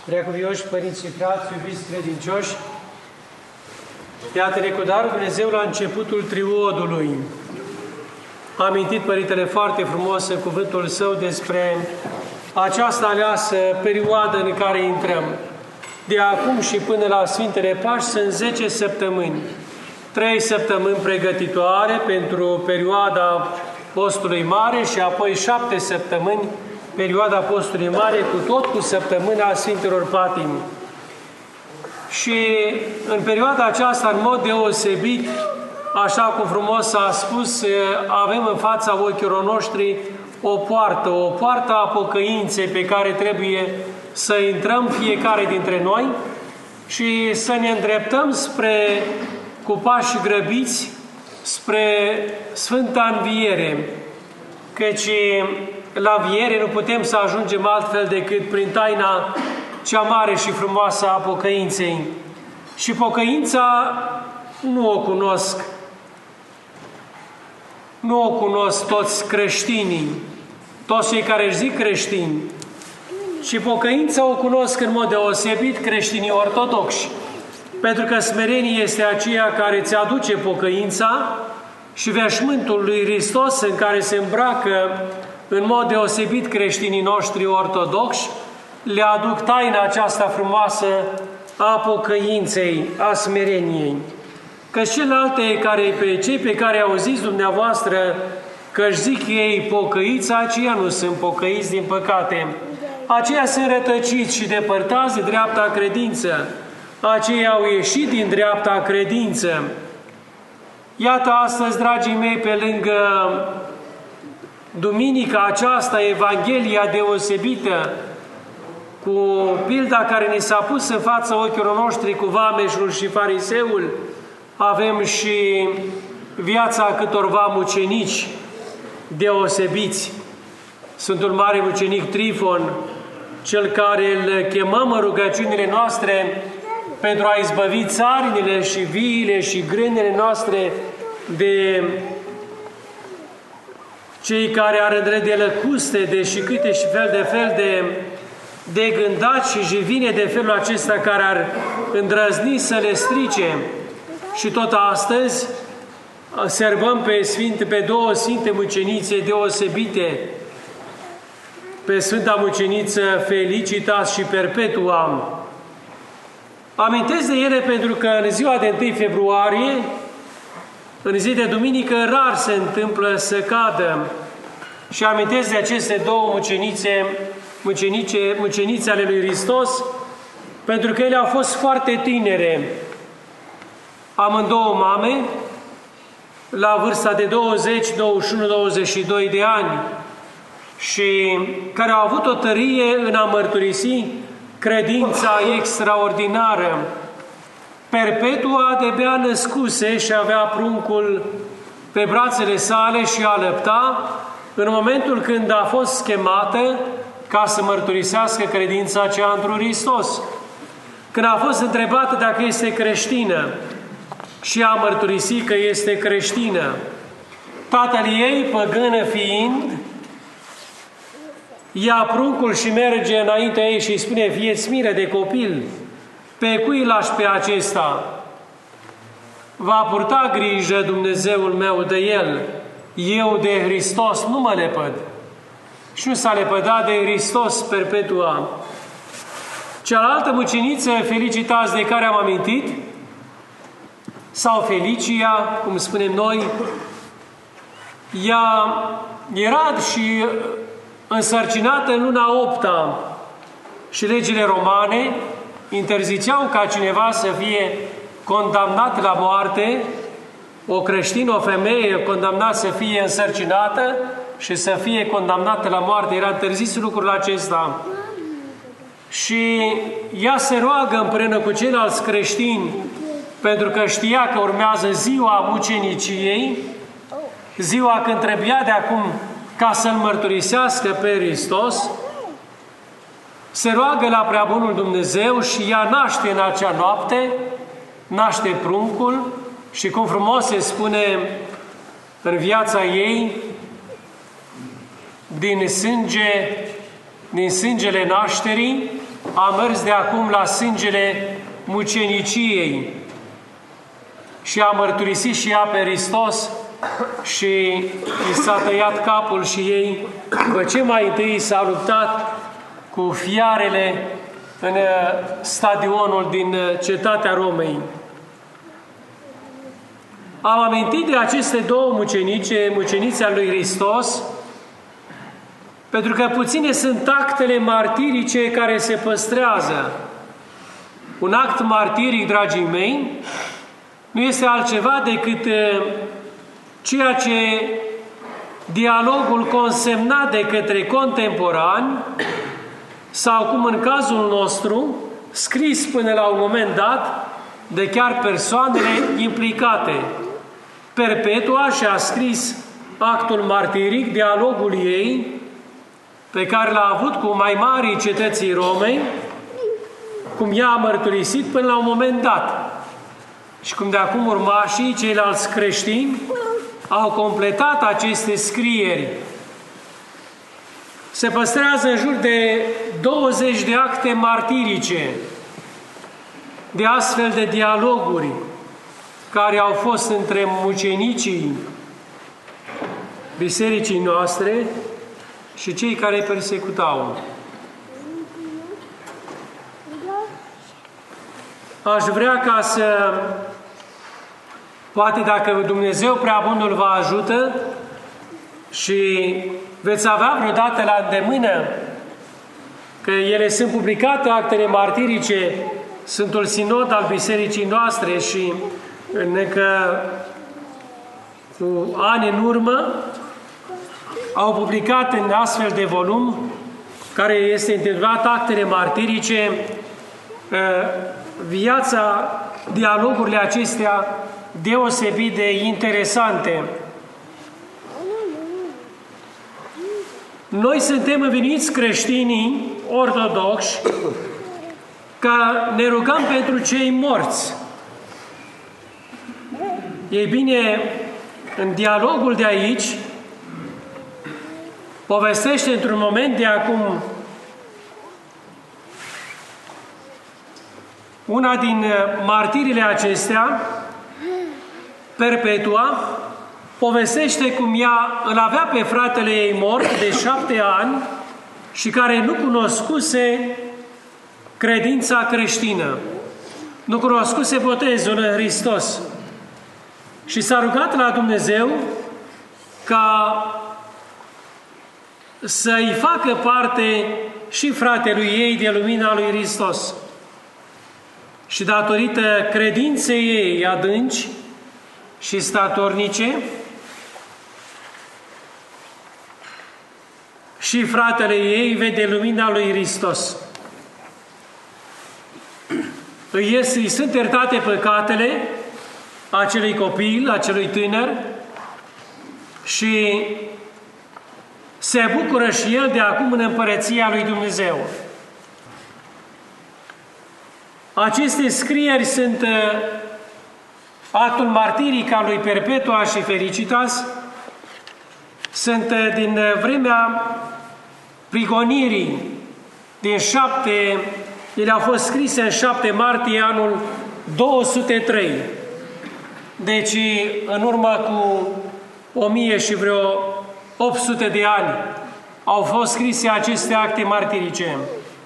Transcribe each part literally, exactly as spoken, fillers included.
Preacuvioși părinți și frați, iubiți credincioși, iată-ne cu darul Dumnezeu la începutul triodului. A amintit Părintele foarte frumos în cuvântul său despre această aleasă perioadă în care intrăm. De acum și până la Sfintele Paști sunt zece săptămâni. Trei săptămâni pregătitoare pentru perioada postului mare și apoi șapte săptămâni perioada postului mare, cu tot cu săptămâna Sfintelor Patimi. Și în perioada aceasta, în mod deosebit, așa cum frumos a spus, avem în fața ochilor noștri o poartă, o poartă a pocăinței pe care trebuie să intrăm fiecare dintre noi și să ne îndreptăm spre, cu pași grăbiți, spre Sfânta Înviere, căci la înviere nu putem să ajungem altfel decât prin taina cea mare și frumoasă a pocăinței. Și pocăința nu o cunosc. Nu o cunosc toți creștinii, toți cei care își zic creștini. Și pocăința o cunosc în mod deosebit creștinii ortodoxi. Pentru că smerenie este aceea care îți aduce pocăința și veșmântul lui Hristos în care se îmbracă în mod deosebit creștinii noștri ortodoxi, le aduc taina aceasta frumoasă a pocăinței, a smereniei. Că celelalte, care, pe cei pe care auziți dumneavoastră că își zic ei pocăiți, aceia nu sunt pocăiți, din păcate. Aceia sunt rătăciți și depărtați de dreapta credință. Aceia au ieșit din dreapta credință. Iată astăzi, dragii mei, pe lângă duminica aceasta, Evanghelia deosebită, cu pilda care ni s-a pus în fața ochilor noștri cu vameșul și fariseul, avem și viața câtorva mucenici deosebiți. Sfântul Mare Mucenic Trifon, cel care îl chemăm în rugăciunile noastre pentru a izbăvi țarinile și viile și grândele noastre de cei care ar îndrăde lăcuste, de și câte și fel de fel de, de gândați și jivine de felul acesta care ar îndrăzni să le strice. Și tot astăzi servăm pe, Sfinte, pe două Sfinte Mucenițe deosebite, pe Sfânta Muceniță Felicitas și Perpetua. Amintesc de ele pentru că în ziua de întâi februarie, în zi de duminică, rar se întâmplă să cadă. Și amintesc de aceste două mucenițe, mucenice, mucenițe ale lui Hristos, pentru că ele au fost foarte tinere. Amândouă mame, la vârsta de douăzeci, douăzeci și unu, douăzeci și doi de ani, și care au avut o tărie în a mărturisi credința extraordinară. Perpetua de-abia născuse și avea pruncul pe brațele sale și alăpta în momentul când a fost chemată ca să mărturisească credința aceea într-un Hristos. Când a fost întrebată dacă este creștină și a mărturisit că este creștină, tatăl ei, păgână fiind, ia pruncul și merge înaintea ei și îi spune: fie-ți milă de copil, pe cui lași pe acesta? Va purta grijă Dumnezeul meu de el, eu de Hristos nu mă lepăd. Și nu s-a lepădat de Hristos, Perpetua. Cealaltă muceniță, Felicitas, de care am amintit, sau Felicia, cum spunem noi, ea era și însărcinată în luna opta și legile romane interziceau ca cineva să fie condamnat la moarte, o creștină, o femeie condamnată să fie însărcinată și să fie condamnată la moarte. Era interzis lucrul acesta. Și ea se roagă împreună cu ceilalți creștini, pentru că știa că urmează ziua muceniciei, ziua când trebuia de acum ca să-L mărturisească pe Hristos, se roagă la Preabunul Dumnezeu și ea naște în acea noapte, naște pruncul și cum frumos se spune în viața ei, din sânge, din sângele nașterii, a mers de acum la sângele muceniciei și a mărturisit și ea pe Hristos și i s-a tăiat capul și ei, după ce mai întâi s-a luptat cu fiarele în stadionul din cetatea Romei. Am amintit de aceste două mucenice, mucenițe ale lui Hristos, pentru că puține sunt actele martirice care se păstrează. Un act martiric, dragii mei, nu este altceva decât ceea ce dialogul consemnat de către contemporani sau, cum în cazul nostru, scris până la un moment dat de chiar persoanele implicate. Perpetua și-a scris actul martiric, dialogul ei, pe care l-a avut cu mai mari cetății Romei, cum ea a mărturisit până la un moment dat. Și cum de acum urmașii, ceilalți creștini, au completat aceste scrieri. Se păstrează în jur de douăzeci de acte martirice, de astfel de dialoguri care au fost între mucenicii bisericii noastre și cei care persecutau. Aș vrea ca să, poate dacă Dumnezeu Preabunul vă ajută și veți avea vreodată la îndemână, că ele sunt publicate, actele martirice, Sfântul Sinod al Bisericii noastre și încă cu ani în urmă au publicat în astfel de volum, care este intitulat Actele martirice, viața, dialogurile acestea deosebit de interesante. Noi suntem înveniți creștinii ortodoxi că ne rugăm pentru cei morți. Ei bine, în dialogul de aici povestește într-un moment de acum una din martirile acestea, Perpetua, povestește cum ea îl avea pe fratele ei mort de șapte ani și care nu cunoscuse credința creștină, nu cunoscuse botezul în Hristos. Și s-a rugat la Dumnezeu ca să-i facă parte și fratelui ei de lumina lui Hristos. Și datorită credinței ei adânci și statornice, și fratele ei vede lumina lui Hristos. Îi, îi sunt iertate păcatele acelui copil, acelui tânăr și se bucură și el de acum în împărăția lui Dumnezeu. Aceste scrieri sunt actul martiric al lui Perpetua și Felicitas, sunt din vremea prigonirii, din șapte, ele au fost scrise în șapte martie anul două sute trei. Deci, în urmă cu o mie și vreo opt sute de ani, au fost scrise aceste acte martirice.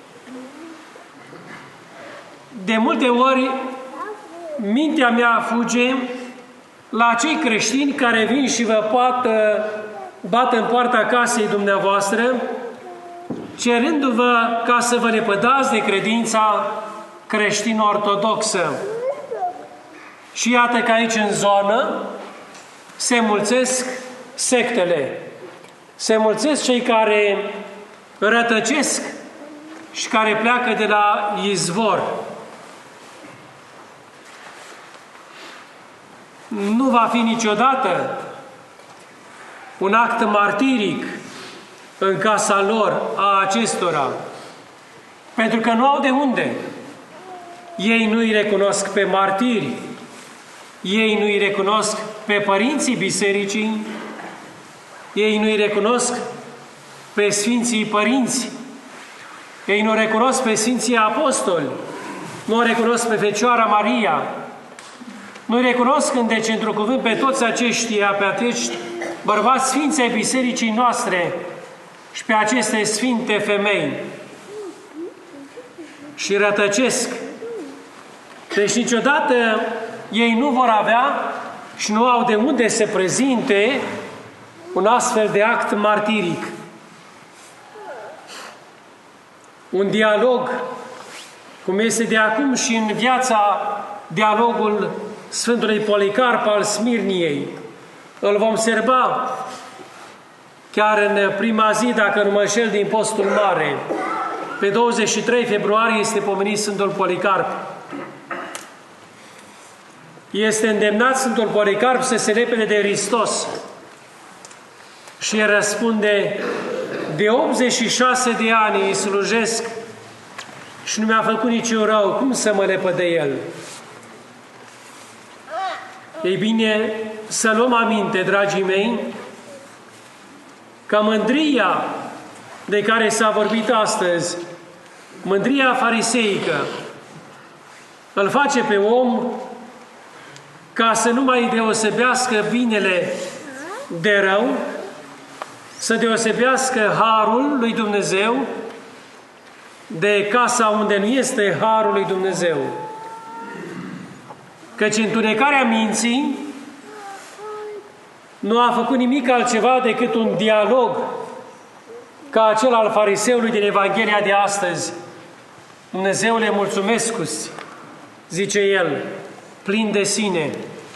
De multe ori, mintea mea fuge la cei creștini care vin și vă poată, bat în poarta casei dumneavoastră, cerându-vă ca să vă lepădați de credința creștin-ortodoxă. Și iată că aici în zonă se mulțesc sectele, se mulțesc cei care rătăcesc și care pleacă de la izvor. Nu va fi niciodată un act martiric în casa lor, a acestora, pentru că nu au de unde. Ei nu-i recunosc pe martiri, ei nu-i recunosc pe părinții bisericii, ei nu-i recunosc pe Sfinții Părinți. Ei nu recunosc pe Sfinții Apostoli, nu recunosc pe Fecioara Maria, nu recunosc în deci într-un cuvânt pe toți aceștia, pe acești bărbați sfinți ai bisericii noastre și pe aceste sfinte femei. Și rătăcesc. Deci niciodată ei nu vor avea și nu au de unde să prezinte un astfel de act martiric. Un dialog, cum este de acum și în viața dialogul Sfântului Policarp al Smirniei. Îl vom serba chiar în prima zi, dacă nu mă înșel, din Postul Mare. Pe douăzeci și trei februarie este pomenit Sfântul Policarp. Este îndemnat Sfântul Policarp să se lepede de Hristos. Și el răspunde: de optzeci și șase de ani îi slujesc și nu mi-a făcut niciun rău, cum să mă lepăd de el? Ei bine, să luăm aminte, dragii mei, că mândria de care s-a vorbit astăzi, mândria fariseică, îl face pe om ca să nu mai deosebească binele de rău, să deosebească harul lui Dumnezeu de casa unde nu este harul lui Dumnezeu. Căci întunecarea minții nu a făcut nimic altceva decât un dialog ca acel al fariseului din Evanghelia de astăzi. Dumnezeule, mulțumesc-ți, zice el, plin de sine.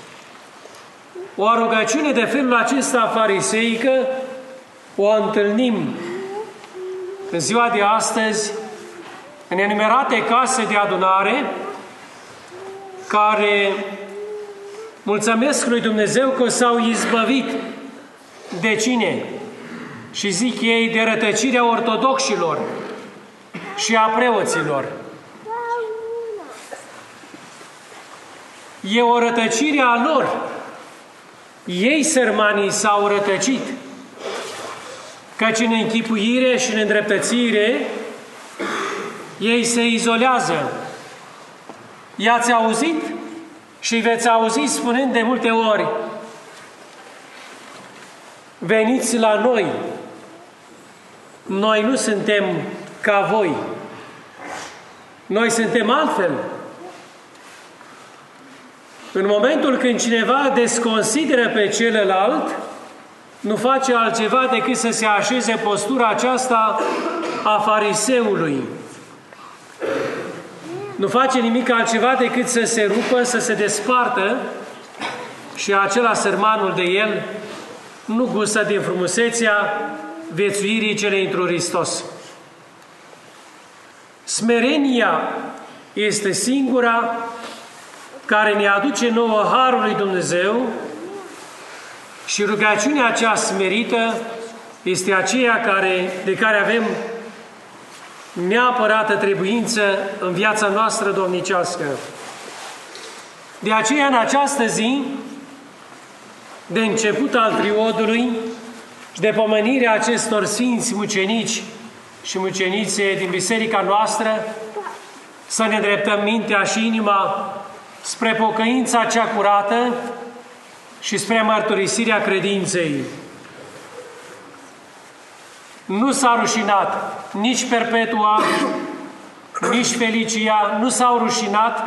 O rugăciune de felul acesta fariseică o întâlnim în ziua de astăzi în enumerate case de adunare care mulțumesc lui Dumnezeu că s-au izbăvit de cine? Și zic ei, de rătăcirea ortodoxilor și a preoților. E o rătăcire a lor. Ei, sărmanii, s-au rătăcit. Căci în închipuire și în îndreptățire ei se izolează. I-ați auzit și veți auzi spunând de multe ori: veniți la noi, noi nu suntem ca voi, noi suntem altfel. În momentul când cineva desconsideră pe celălalt, nu face altceva decât să se așeze postura aceasta a fariseului. Nu face nimic altceva decât să se rupă, să se despartă și acela, sărmanul de el, nu gustă din frumusețea viețuirii celei într-un Hristos. Smerenia este singura care ne aduce nouă harul lui Dumnezeu și rugăciunea cea smerită este aceea care, de care avem neapărată trebuință în viața noastră domnicească. De aceea, în această zi, de început al triodului și de pomenirea acestor sfinți mucenici și mucenițe din biserica noastră, să ne îndreptăm mintea și inima spre pocăința cea curată și spre mărturisirea credinței. Nu s-a rușinat nici Perpetua, nici Felicia, nu s-au rușinat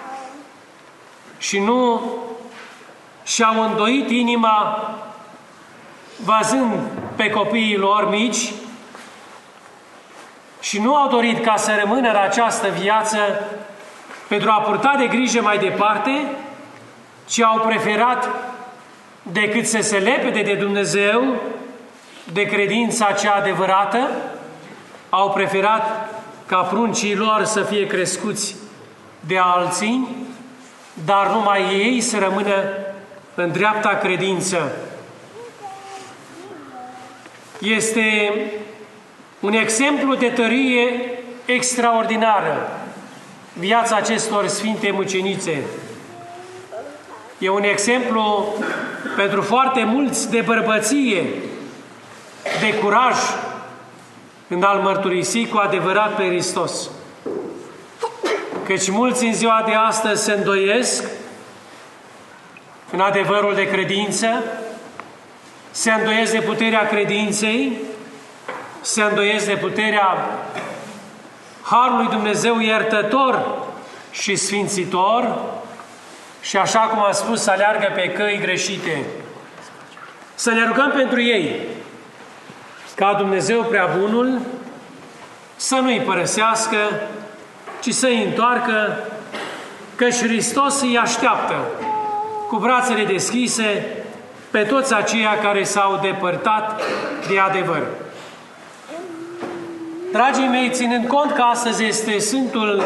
și nu și-au îndoit inima văzând pe copiii lor mici și nu au dorit ca să rămână în această viață pentru a purta de grijă mai departe, ci au preferat, decât să se lepede de Dumnezeu, de credința cea adevărată, au preferat ca pruncii lor să fie crescuți de alții, dar numai ei să rămână în dreapta credință. Este un exemplu de tărie extraordinară viața acestor sfinte mucenițe. E un exemplu pentru foarte mulți de bărbăție, de curaj, în a-L mărturisi cu adevărat pe Hristos. Căci mulți în ziua de astăzi se îndoiesc în adevărul de credință, se îndoiesc de puterea credinței, se îndoiesc de puterea Harului Dumnezeu iertător și sfințitor și, așa cum am spus, aleargă pe căi greșite. Să ne rugăm pentru ei, ca Dumnezeu Preabunul să nu-i părăsească, ci să-i întoarcă, căci Hristos îi așteaptă cu brațele deschise pe toți aceia care s-au depărtat de adevăr. Dragii mei, ținând cont că astăzi este Sfântul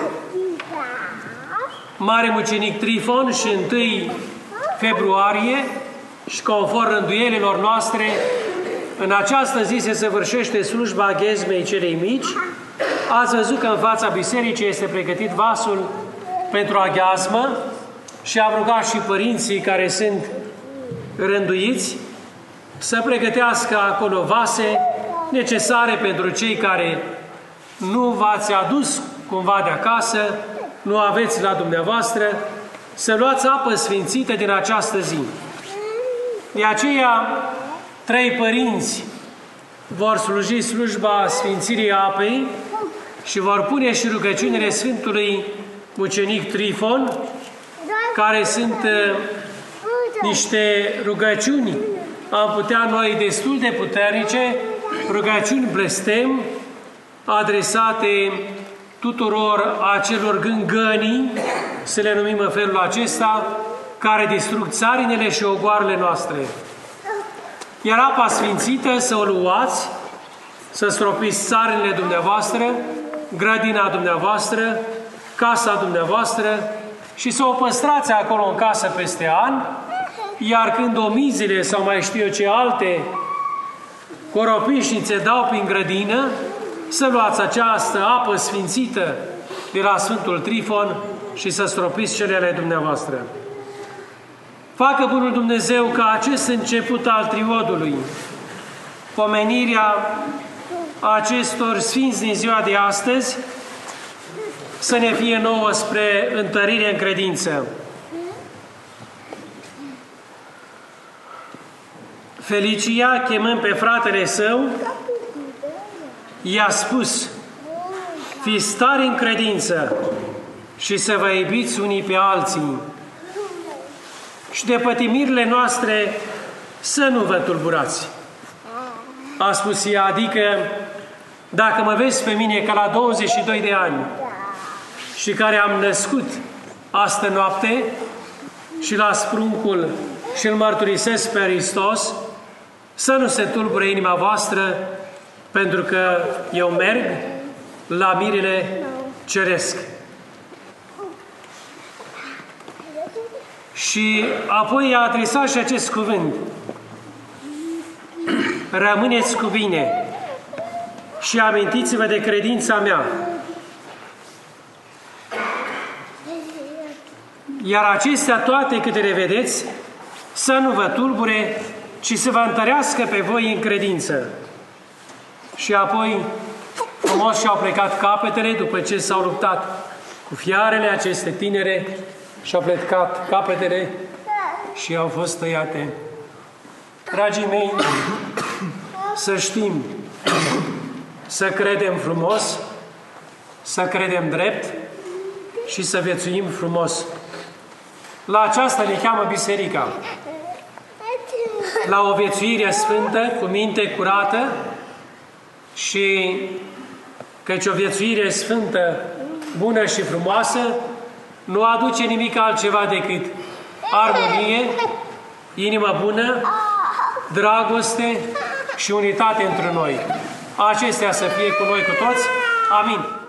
Mare Mucenic Trifon și întâi februarie și conform rânduielilor noastre, în această zi se săvârșește slujba ghezmei celei mici. Ați văzut că în fața bisericii este pregătit vasul pentru aghiazmă și am rugat și părinții care sunt rânduiți să pregătească acolo vase necesare pentru cei care nu v-ați adus cumva de acasă, nu aveți la dumneavoastră, să luați apă sfințită din această zi. De aceea, trei părinți vor sluji slujba sfințirii apei și vor pune și rugăciunile Sfântului Mucenic Trifon, care sunt uh, niște rugăciuni, am putea noi destul de puternice, rugăciuni blestem, adresate tuturor acelor gângănii, să le numim în felul acesta, care distrug țarinele și ogoarele noastre. Iar apa sfințită să o luați, să stropiți țarinele dumneavoastră, grădina dumneavoastră, casa dumneavoastră și să o păstrați acolo în casă peste an, iar când omizile sau mai știu eu ce alte coropișnițe dau prin grădină, să luați această apă sfințită de la Sfântul Trifon și să stropiți celele dumneavoastră. Facă Bunul Dumnezeu ca acest început al triodului, pomenirea acestor sfinți din ziua de astăzi, să ne fie nouă spre întărire în credință. Felicia, chemând pe fratele său, i-a spus: fiți tari în credință și să vă iubiți unii pe alții și de pătimirile noastre să nu vă tulburați. A spus ea, adică dacă mă vezi pe mine ca la douăzeci și doi de ani și care am născut astă noapte și la spruncul și îl mărturisesc pe Hristos, să nu se tulbure inima voastră, pentru că eu merg la mirele ceresc. Și apoi a adresat și acest cuvânt: rămâneți cu bine și amintiți-vă de credința mea. Iar acestea toate câte le vedeți, să nu vă tulbure, ci să vă întărească pe voi în credință. Și apoi, frumos și-au plecat capetele după ce s-au luptat cu fiarele aceste tinere, și-au plecat capetele și au fost tăiate. Dragii mei, să știm, să credem frumos, să credem drept și să viețuim frumos. La aceasta ne cheamă Biserica. La o viețuire sfântă, cu minte curată, și căci o viețuire sfântă, bună și frumoasă, nu aduce nimic altceva decât armonie, inimă bună, dragoste și unitate între noi. Acestea să fie cu noi cu toți. Amin.